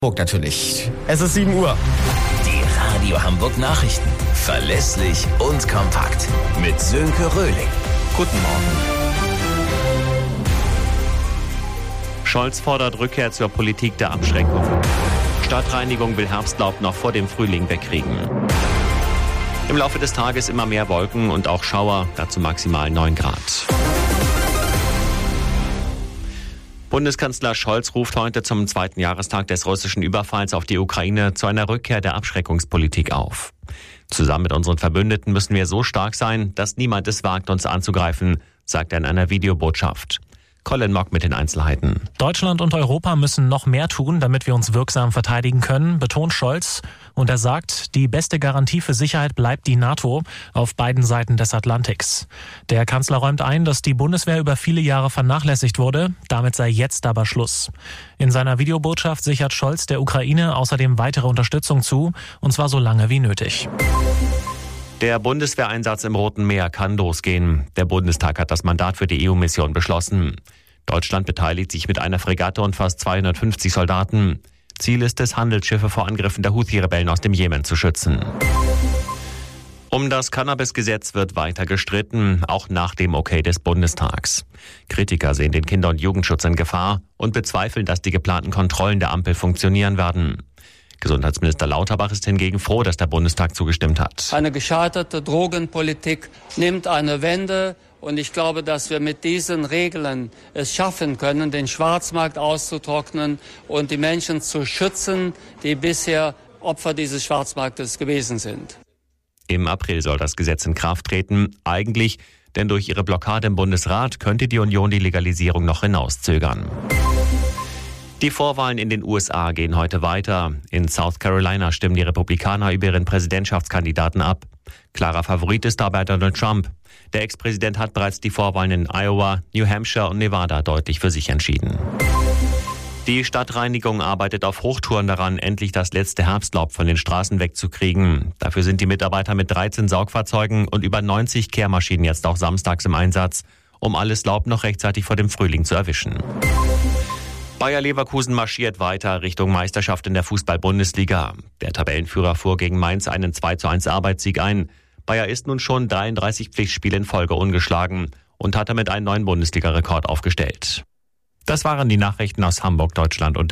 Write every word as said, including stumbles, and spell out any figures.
Hamburg natürlich. Es ist sieben Uhr. Die Radio Hamburg Nachrichten. Verlässlich und kompakt. Mit Sönke Röhling. Guten Morgen. Scholz fordert Rückkehr zur Politik der Abschreckung. Stadtreinigung will Herbstlaub noch vor dem Frühling wegkriegen. Im Laufe des Tages immer mehr Wolken und auch Schauer, dazu maximal neun Grad. Bundeskanzler Scholz ruft heute zum zweiten Jahrestag des russischen Überfalls auf die Ukraine zu einer Rückkehr der Abschreckungspolitik auf. Zusammen mit unseren Verbündeten müssen wir so stark sein, dass niemand es wagt, uns anzugreifen, sagt er in einer Videobotschaft. Colin Mock mit den Einzelheiten. Deutschland und Europa müssen noch mehr tun, damit wir uns wirksam verteidigen können, betont Scholz. Und er sagt, die beste Garantie für Sicherheit bleibt die NATO auf beiden Seiten des Atlantiks. Der Kanzler räumt ein, dass die Bundeswehr über viele Jahre vernachlässigt wurde. Damit sei jetzt aber Schluss. In seiner Videobotschaft sichert Scholz der Ukraine außerdem weitere Unterstützung zu, und zwar so lange wie nötig. Der Bundeswehreinsatz im Roten Meer kann losgehen. Der Bundestag hat das Mandat für die E U-Mission beschlossen. Deutschland beteiligt sich mit einer Fregatte und fast zweihundertfünfzig Soldaten. Ziel ist es, Handelsschiffe vor Angriffen der Houthi-Rebellen aus dem Jemen zu schützen. Um das Cannabis-Gesetz wird weiter gestritten, auch nach dem Okay des Bundestags. Kritiker sehen den Kinder- und Jugendschutz in Gefahr und bezweifeln, dass die geplanten Kontrollen der Ampel funktionieren werden. Gesundheitsminister Lauterbach ist hingegen froh, dass der Bundestag zugestimmt hat. Eine gescheiterte Drogenpolitik nimmt eine Wende, und ich glaube, dass wir mit diesen Regeln es schaffen können, den Schwarzmarkt auszutrocknen und die Menschen zu schützen, die bisher Opfer dieses Schwarzmarktes gewesen sind. Im April soll das Gesetz in Kraft treten. Eigentlich, denn durch ihre Blockade im Bundesrat könnte die Union die Legalisierung noch hinauszögern. Die Vorwahlen in den U S A gehen heute weiter. In South Carolina stimmen die Republikaner über ihren Präsidentschaftskandidaten ab. Klarer Favorit ist dabei Donald Trump. Der Ex-Präsident hat bereits die Vorwahlen in Iowa, New Hampshire und Nevada deutlich für sich entschieden. Die Stadtreinigung arbeitet auf Hochtouren daran, endlich das letzte Herbstlaub von den Straßen wegzukriegen. Dafür sind die Mitarbeiter mit dreizehn Saugfahrzeugen und über neunzig Kehrmaschinen jetzt auch samstags im Einsatz, um alles Laub noch rechtzeitig vor dem Frühling zu erwischen. Bayer Leverkusen marschiert weiter Richtung Meisterschaft in der Fußball-Bundesliga. Der Tabellenführer fuhr gegen Mainz einen zwei zu eins Arbeitssieg ein. Bayer ist nun schon dreiunddreißig Pflichtspiele in Folge ungeschlagen und hat damit einen neuen Bundesliga-Rekord aufgestellt. Das waren die Nachrichten aus Hamburg, Deutschland und